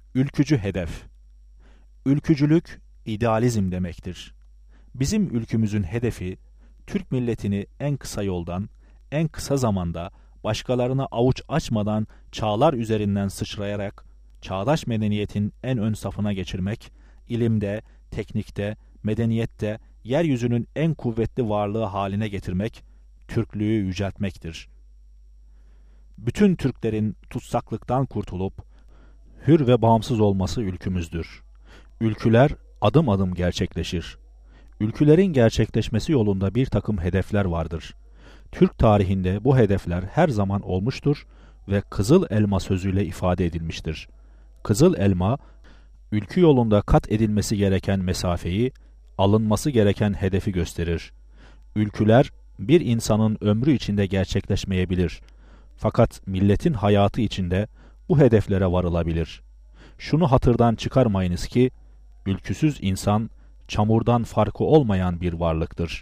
Ülkücü hedef. Ülkücülük, idealizm demektir. Bizim ülkümüzün hedefi, Türk milletini en kısa yoldan, en kısa zamanda, başkalarına avuç açmadan çağlar üzerinden sıçrayarak, çağdaş medeniyetin en ön safına geçirmek, ilimde, teknikte, medeniyette, yeryüzünün en kuvvetli varlığı haline getirmek, Türklüğü yüceltmektir. Bütün Türklerin tutsaklıktan kurtulup, hür ve bağımsız olması ülkümüzdür. Ülküler adım adım gerçekleşir. Ülkülerin gerçekleşmesi yolunda bir takım hedefler vardır. Türk tarihinde bu hedefler her zaman olmuştur ve Kızıl Elma sözüyle ifade edilmiştir. Kızıl elma, ülkü yolunda kat edilmesi gereken mesafeyi, alınması gereken hedefi gösterir. Ülküler bir insanın ömrü içinde gerçekleşmeyebilir. Fakat milletin hayatı içinde bu hedeflere varılabilir. Şunu hatırdan çıkarmayınız ki, ülküsüz insan, çamurdan farkı olmayan bir varlıktır.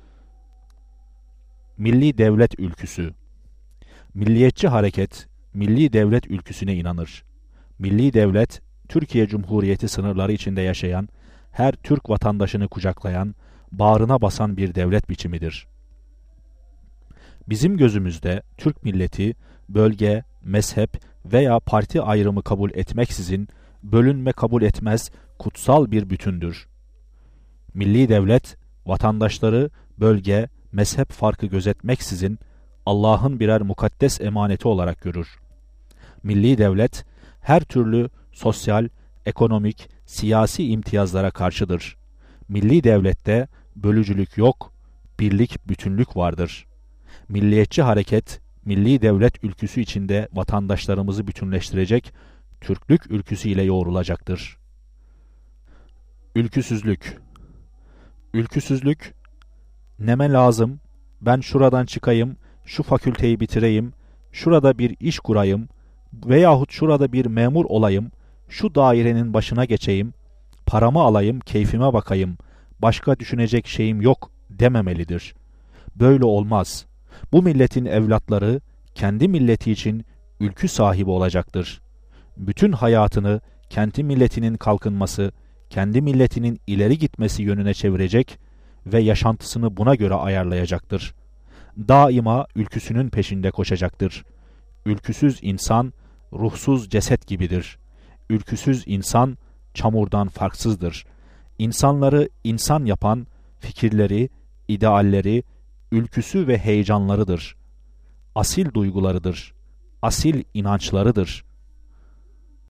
Milli devlet ülküsü. Milliyetçi hareket, milli devlet ülküsüne inanır. Milli devlet, Türkiye Cumhuriyeti sınırları içinde yaşayan, her Türk vatandaşını kucaklayan, bağrına basan bir devlet biçimidir. Bizim gözümüzde Türk milleti, bölge, mezhep veya parti ayrımı kabul etmeksizin, bölünme kabul etmez, kutsal bir bütündür. Milli devlet, vatandaşları bölge, mezhep farkı gözetmeksizin Allah'ın birer mukaddes emaneti olarak görür. Milli devlet, her türlü sosyal, ekonomik, siyasi imtiyazlara karşıdır. Milli devlette bölücülük yok, birlik, bütünlük vardır. Milliyetçi hareket, milli devlet ülküsü içinde vatandaşlarımızı bütünleştirecek, Türklük ülküsüyle yoğrulacaktır. Ülküsüzlük. Ülküsüzlük, neme lazım, ben şuradan çıkayım, şu fakülteyi bitireyim, şurada bir iş kurayım veyahut şurada bir memur olayım, şu dairenin başına geçeyim, paramı alayım, keyfime bakayım, başka düşünecek şeyim yok dememelidir. Böyle olmaz. Bu milletin evlatları kendi milleti için ülkü sahibi olacaktır. Bütün hayatını kendi milletinin kalkınması, kendi milletinin ileri gitmesi yönüne çevirecek ve yaşantısını buna göre ayarlayacaktır. Daima ülküsünün peşinde koşacaktır. Ülküsüz insan, ruhsuz ceset gibidir. Ülküsüz insan, çamurdan farksızdır. İnsanları insan yapan fikirleri, idealleri, ülküsü ve heyecanlarıdır. Asil duygularıdır. Asil inançlarıdır.